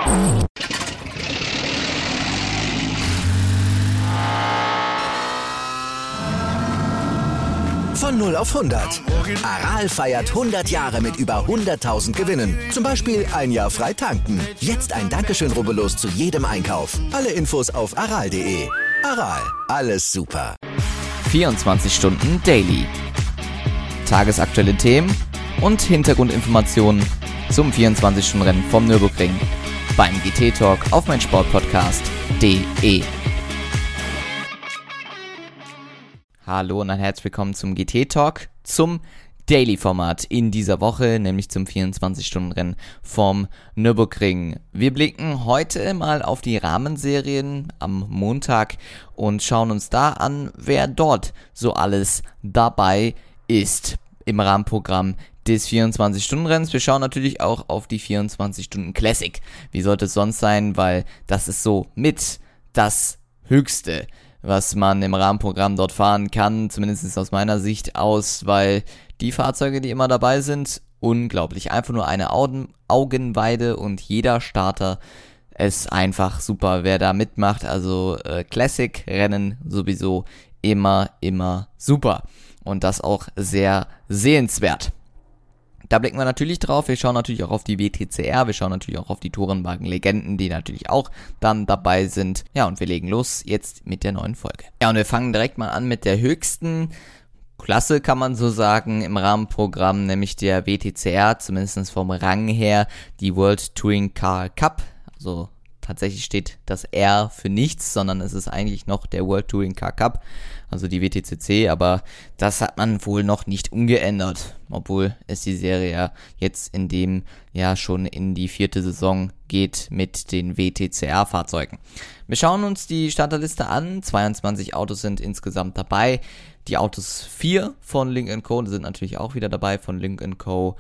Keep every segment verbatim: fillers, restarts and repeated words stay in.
Von null auf hundert. Aral feiert hundert Jahre mit über hunderttausend Gewinnen. Zum Beispiel ein Jahr frei tanken. Jetzt ein Dankeschön, rubbellos zu jedem Einkauf. Alle Infos auf aral punkt de. Aral, alles super. vierundzwanzig Stunden Daily. Tagesaktuelle Themen und Hintergrundinformationen zum vierundzwanzig-Stunden-Rennen vom Nürburgring beim G T-Talk auf meinsportpodcast punkt de. Hallo und ein herzlich willkommen zum G T-Talk, zum Daily-Format in dieser Woche, nämlich zum vierundzwanzig-Stunden-Rennen vom Nürburgring. Wir blicken heute mal auf die Rahmenserien am Montag und schauen uns da an, wer dort so alles dabei ist im Rahmenprogramm des vierundzwanzig-Stunden-Rennens. Wir schauen natürlich auch auf die vierundzwanzig-Stunden-Classic. Wie sollte es sonst sein, weil das ist so mit das Höchste, was man im Rahmenprogramm dort fahren kann, zumindest aus meiner Sicht aus, weil die Fahrzeuge, die immer dabei sind, unglaublich. Einfach nur eine Augen- Augenweide und jeder Starter ist einfach super, wer da mitmacht. Also äh, Classic-Rennen sowieso immer, immer super. Und das auch sehr sehenswert. Da blicken wir natürlich drauf, wir schauen natürlich auch auf die W T C R, wir schauen natürlich auch auf die Tourenwagen-Legenden, die natürlich auch dann dabei sind. Ja, und wir legen los jetzt mit der neuen Folge. Ja, und wir fangen direkt mal an mit der höchsten Klasse, kann man so sagen, im Rahmenprogramm, nämlich der W T C R, zumindest vom Rang her, die World Touring Car Cup. Also tatsächlich steht das R für nichts, sondern es ist eigentlich noch der World Touring Car Cup, also die W T C C, aber das hat man wohl noch nicht umgeändert, obwohl es die Serie ja jetzt in dem Jahr schon in die vierte Saison geht mit den W T C R-Fahrzeugen. Wir schauen uns die Starterliste an, zweiundzwanzig Autos sind insgesamt dabei, die Autos vier von Lynk and Co. sind natürlich auch wieder dabei, von Lynk and Co.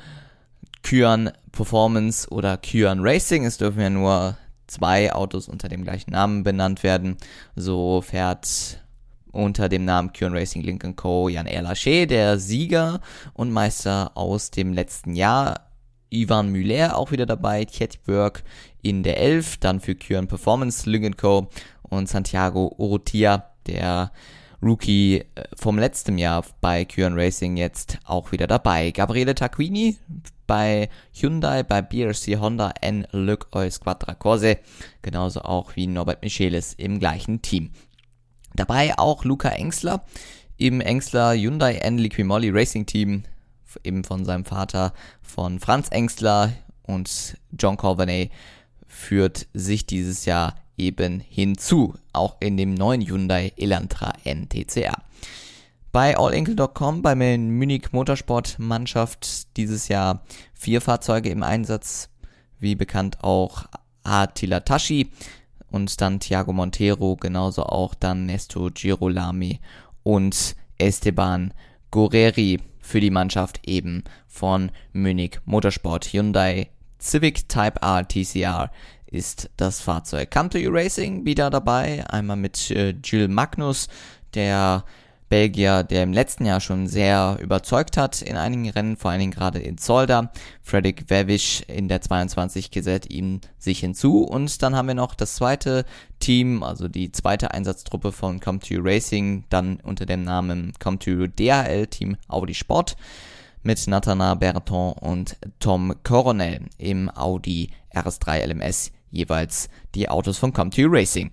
Kyan Performance oder Kyan Racing, es dürfen ja nur zwei Autos unter dem gleichen Namen benannt werden. So fährt unter dem Namen Kyan Racing Lynk and Co. Jan-R Lachey, der Sieger und Meister aus dem letzten Jahr. Ivan Müller auch wieder dabei, Tjetberg in der elf, dann für Kyan Performance Lynk and Co. und Santiago Urrutia, der Rookie vom letzten Jahr bei Kyan Racing, jetzt auch wieder dabei. Gabriele Tarquini bei Hyundai, bei B R C Honda en Luc Squadra Corse, genauso auch wie Norbert Michelis im gleichen Team. Dabei auch Luca Engsler im Engsler Hyundai en Liqui-Moly Racing Team, eben von seinem Vater, von Franz Engsler, und John Coveney führt sich dieses Jahr eben hinzu, auch in dem neuen Hyundai Elantra N T C R. Bei allinkle Punkt com, bei der Munich Motorsport Mannschaft, dieses Jahr vier Fahrzeuge im Einsatz, wie bekannt auch Attila Taschi und dann Thiago Montero, genauso auch dann Nesto Girolami und Esteban Guerreri für die Mannschaft eben von Munich Motorsport. Hyundai Civic Type R T C R ist das Fahrzeug. Come to You Racing wieder dabei, einmal mit äh, Gilles Magnus, der Belgier, der im letzten Jahr schon sehr überzeugt hat in einigen Rennen, vor allen Dingen gerade in Zolder. Fredrik Wevisch in der zweiundzwanzig gesellt ihm sich hinzu. Und dann haben wir noch das zweite Team, also die zweite Einsatztruppe von Come to You Racing, dann unter dem Namen Come to You D H L Team Audi Sport, mit Nathanael Berton und Tom Coronel im Audi R S drei L M S, jeweils die Autos von Come to You Racing.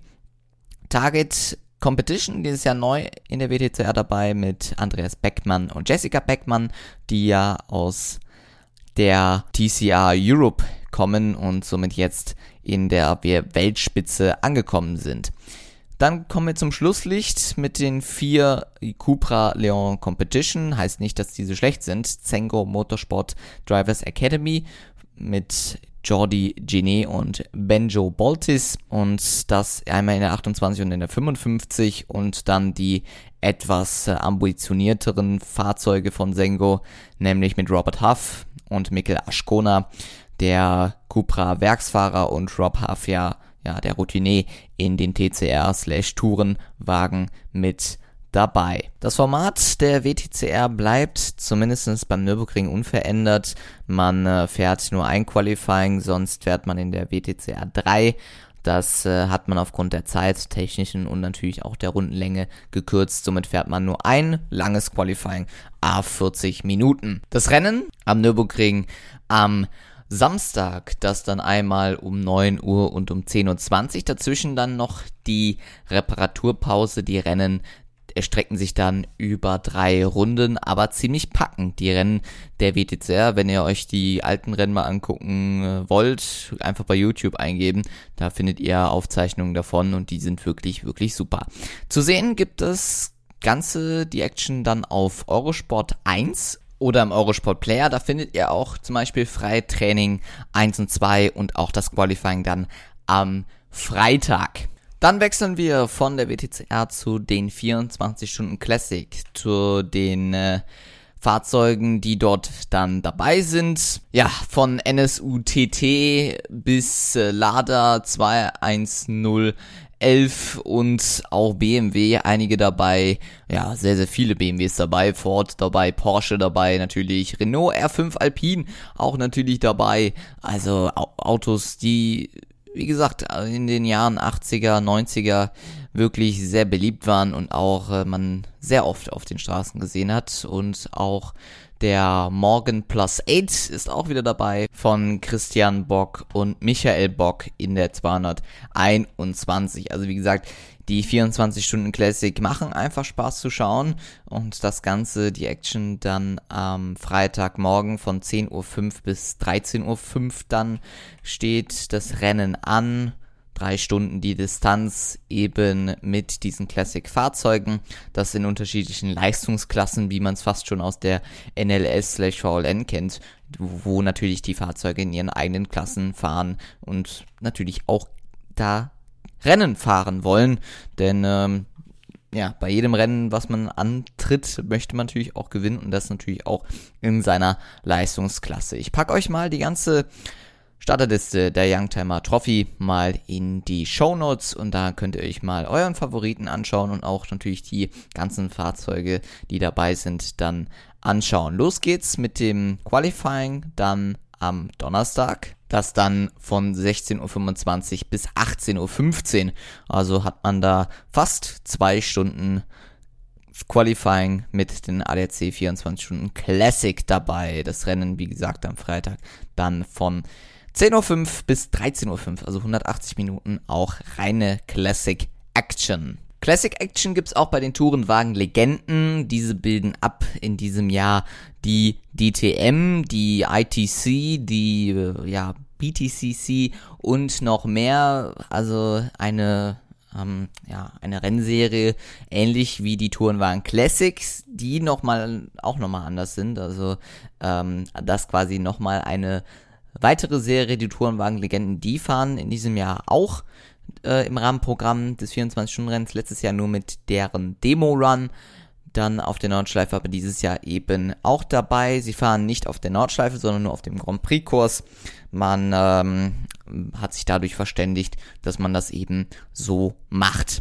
Target Competition, dieses Jahr neu in der W T C R dabei mit Andreas Beckmann und Jessica Beckmann, die ja aus der T C R Europe kommen und somit jetzt in der Weltspitze angekommen sind. Dann kommen wir zum Schlusslicht mit den vier Cupra Leon Competition. Heißt nicht, dass diese schlecht sind. Zengo Motorsport Drivers Academy mit Jordi Genet und Benjo Boltis, und das einmal in der achtundzwanzig und in der fünfundfünfzig, und dann die etwas äh, ambitionierteren Fahrzeuge von Zengo, nämlich mit Robert Huff und Mikkel Aschkona, der Cupra Werksfahrer, und Rob Huff, ja, ja der Routinier in den T C R-Tourenwagen mit dabei. Das Format der W T C R bleibt zumindest beim Nürburgring unverändert. Man äh, fährt nur ein Qualifying, sonst fährt man in der W T C R drei. Das äh, hat man aufgrund der Zeit, technischen und natürlich auch der Rundenlänge gekürzt. Somit fährt man nur ein langes Qualifying, à vierzig Minuten. Das Rennen am Nürburgring am Samstag, das dann einmal um neun Uhr und um zehn Uhr zwanzig. Dazwischen dann noch die Reparaturpause. Die Rennen erstrecken sich dann über drei Runden, aber ziemlich packend. Die Rennen der W T C R, wenn ihr euch die alten Rennen mal angucken äh, wollt, einfach bei YouTube eingeben. Da findet ihr Aufzeichnungen davon und die sind wirklich, wirklich super. Zu sehen gibt es Ganze, die Action dann auf Eurosport eins oder im Eurosport Player. Da findet ihr auch zum Beispiel Freitraining eins und zwei und auch das Qualifying dann am Freitag. Dann wechseln wir von der W T C R zu den vierundzwanzig Stunden Classic, zu den äh, Fahrzeugen, die dort dann dabei sind. Ja, von N S U T T bis äh, Lada zwei eins null elf und auch B M W, einige dabei, ja, sehr, sehr viele B M Ws dabei, Ford dabei, Porsche dabei, natürlich Renault R fünf Alpine auch natürlich dabei, also Autos, die, wie gesagt, in den Jahren achtziger, neunziger wirklich sehr beliebt waren und auch äh, man sehr oft auf den Straßen gesehen hat. Und auch der Morgan Plus acht ist auch wieder dabei von Christian Bock und Michael Bock in der zweihunderteinundzwanzig. Also wie gesagt, die vierundzwanzig Stunden Classic machen einfach Spaß zu schauen und das Ganze, die Action dann am Freitagmorgen von zehn Uhr fünf bis dreizehn Uhr fünf dann steht das Rennen an. Drei Stunden die Distanz eben mit diesen Classic-Fahrzeugen. Das in unterschiedlichen Leistungsklassen, wie man es fast schon aus der N L S slash V L N kennt, wo natürlich die Fahrzeuge in ihren eigenen Klassen fahren und natürlich auch da Rennen fahren wollen, denn ähm, ja, bei jedem Rennen, was man antritt, möchte man natürlich auch gewinnen und das natürlich auch in seiner Leistungsklasse. Ich packe euch mal die ganze Starterliste der Youngtimer Trophy mal in die Shownotes und da könnt ihr euch mal euren Favoriten anschauen und auch natürlich die ganzen Fahrzeuge, die dabei sind, dann anschauen. Los geht's mit dem Qualifying dann am Donnerstag. Das dann von sechzehn Uhr fünfundzwanzig bis achtzehn Uhr fünfzehn. Also hat man da fast zwei Stunden Qualifying mit den A D A C vierundzwanzig Stunden Classic dabei. Das Rennen, wie gesagt, am Freitag dann von zehn Uhr fünf bis dreizehn Uhr fünf, also hundertachtzig Minuten, auch reine Classic Action. Classic Action gibt's auch bei den Tourenwagen Legenden. Diese bilden ab in diesem Jahr die D T M, die I T C, die ja B T C C und noch mehr. Also eine ähm, ja eine Rennserie, ähnlich wie die Tourenwagen Classics, die nochmal auch nochmal anders sind. Also ähm, das quasi nochmal eine weitere Serie, die Tourenwagen Legenden, die fahren in diesem Jahr auch äh, im Rahmenprogramm des vierundzwanzig Stunden Rennens, letztes Jahr nur mit deren Demo-Run, dann auf der Nordschleife, aber dieses Jahr eben auch dabei. Sie fahren nicht auf der Nordschleife, sondern nur auf dem Grand Prix-Kurs. Man ähm, hat sich dadurch verständigt, dass man das eben so macht.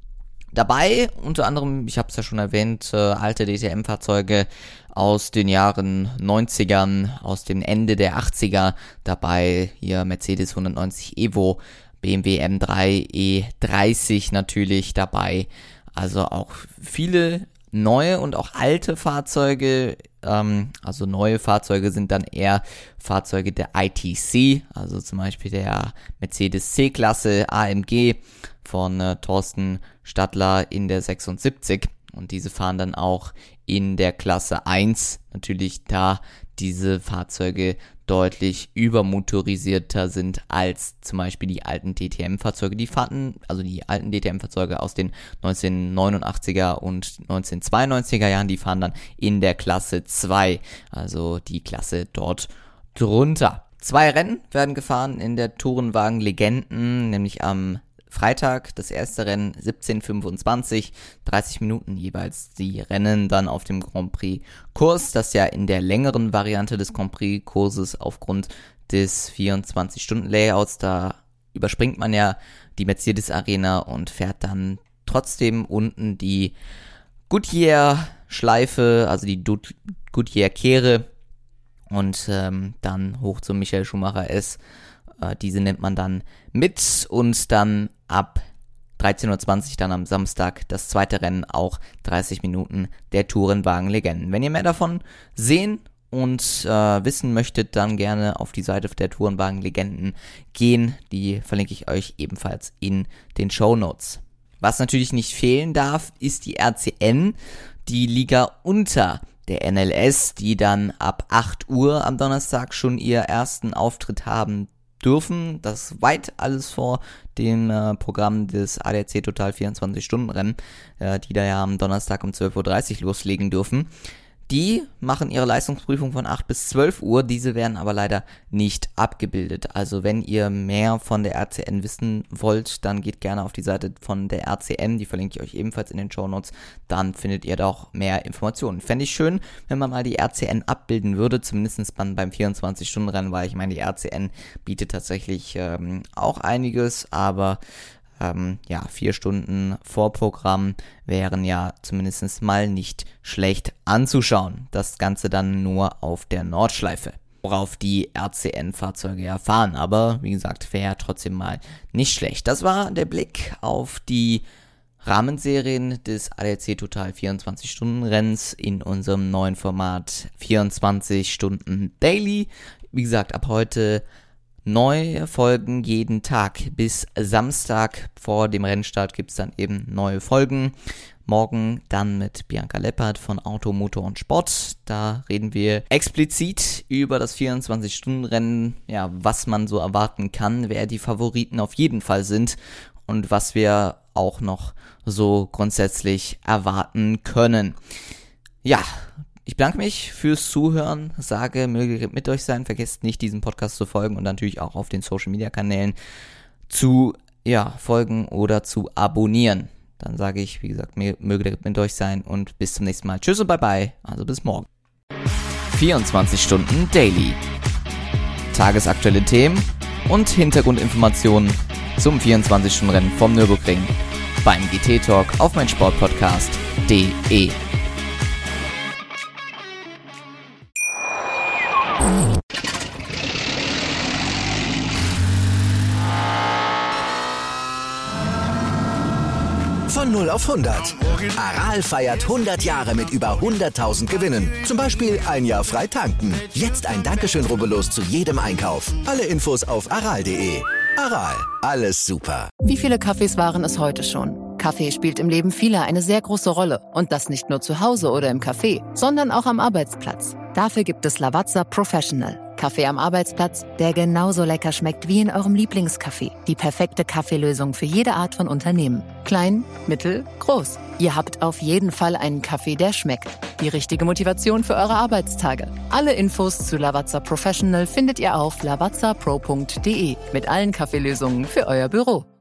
Dabei unter anderem, ich habe es ja schon erwähnt, äh, alte D T M-Fahrzeuge aus den Jahren neunzigern, aus dem Ende der achtziger. Dabei hier Mercedes hundertneunzig Evo, B M W M drei E dreißig natürlich dabei. Also auch viele neue und auch alte Fahrzeuge. Ähm, also neue Fahrzeuge sind dann eher Fahrzeuge der I T C, also zum Beispiel der Mercedes C-Klasse A M G von äh, Thorsten Stadler in der sechsundsiebzig und diese fahren dann auch in der Klasse eins, natürlich da diese Fahrzeuge deutlich übermotorisierter sind als zum Beispiel die alten D T M-Fahrzeuge. Die fahrten, also die alten D T M-Fahrzeuge aus den neunzehnhundertneunundachtziger und neunzehnhundertzweiundneunziger Jahren, die fahren dann in der Klasse zwei, also die Klasse dort drunter. Zwei Rennen werden gefahren in der Tourenwagen Legenden, nämlich am Freitag, das erste Rennen siebzehn Uhr fünfundzwanzig, dreißig Minuten jeweils die Rennen dann auf dem Grand Prix Kurs, das ja in der längeren Variante des Grand Prix Kurses aufgrund des vierundzwanzig Stunden Layouts, da überspringt man ja die Mercedes Arena und fährt dann trotzdem unten die Goodyear-Schleife, also die Goodyear-Kehre und ähm, dann hoch zum Michael Schumacher S. Äh, diese nimmt man dann mit und dann ab dreizehn Uhr zwanzig dann am Samstag das zweite Rennen, auch dreißig Minuten der Tourenwagen-Legenden. Wenn ihr mehr davon sehen und äh, wissen möchtet, dann gerne auf die Seite der Tourenwagen-Legenden gehen. Die verlinke ich euch ebenfalls in den Shownotes. Was natürlich nicht fehlen darf, ist die R C N, die Liga unter der N L S, die dann ab acht Uhr am Donnerstag schon ihr ersten Auftritt haben dürfen. Das ist weit alles vor dem äh, Programm des A D A C Total vierundzwanzig Stunden Rennen, äh, die da ja am Donnerstag um zwölf Uhr dreißig loslegen dürfen. Die machen ihre Leistungsprüfung von acht bis zwölf Uhr, diese werden aber leider nicht abgebildet. Also wenn ihr mehr von der R C N wissen wollt, dann geht gerne auf die Seite von der R C N, die verlinke ich euch ebenfalls in den Shownotes, dann findet ihr da auch mehr Informationen. Fände ich schön, wenn man mal die R C N abbilden würde, zumindest beim vierundzwanzig Stunden Rennen, weil ich meine, die R C N bietet tatsächlich ähm, auch einiges, aber Ähm, ja, vier Stunden Vorprogramm wären ja zumindest mal nicht schlecht anzuschauen. Das Ganze dann nur auf der Nordschleife, worauf die R C N-Fahrzeuge ja fahren. Aber wie gesagt, wäre trotzdem mal nicht schlecht. Das war der Blick auf die Rahmenserien des A D A C Total vierundzwanzig Stunden Rennens in unserem neuen Format vierundzwanzig Stunden Daily. Wie gesagt, ab heute neue Folgen jeden Tag. Bis Samstag vor dem Rennstart gibt es dann eben neue Folgen. Morgen dann mit Bianca Leppert von Auto, Motor und Sport. Da reden wir explizit über das vierundzwanzig Stunden Rennen, ja, was man so erwarten kann, wer die Favoriten auf jeden Fall sind und was wir auch noch so grundsätzlich erwarten können. Ja, ich bedanke mich fürs Zuhören, sage, möge mit euch sein, vergesst nicht, diesem Podcast zu folgen und natürlich auch auf den Social Media Kanälen zu ja, folgen oder zu abonnieren. Dann sage ich, wie gesagt, möge mit euch sein und bis zum nächsten Mal. Tschüss und bye bye, also bis morgen. vierundzwanzig Stunden Daily. Tagesaktuelle Themen und Hintergrundinformationen zum vierundzwanzig Stunden Rennen vom Nürburgring beim G T Talk auf meinsportpodcast punkt de. Von null auf hundert. Aral feiert hundert Jahre mit über hunderttausend Gewinnen. Zum Beispiel ein Jahr frei tanken. Jetzt ein Dankeschön, rubbellos zu jedem Einkauf. Alle Infos auf aral punkt de. Aral, alles super. Wie viele Kaffees waren es heute schon? Kaffee spielt im Leben vieler eine sehr große Rolle. Und das nicht nur zu Hause oder im Café, sondern auch am Arbeitsplatz. Dafür gibt es Lavazza Professional. Kaffee am Arbeitsplatz, der genauso lecker schmeckt wie in eurem Lieblingscafé. Die perfekte Kaffeelösung für jede Art von Unternehmen. Klein, mittel, groß. Ihr habt auf jeden Fall einen Kaffee, der schmeckt. Die richtige Motivation für eure Arbeitstage. Alle Infos zu Lavazza Professional findet ihr auf lavazza pro punkt de mit allen Kaffeelösungen für euer Büro.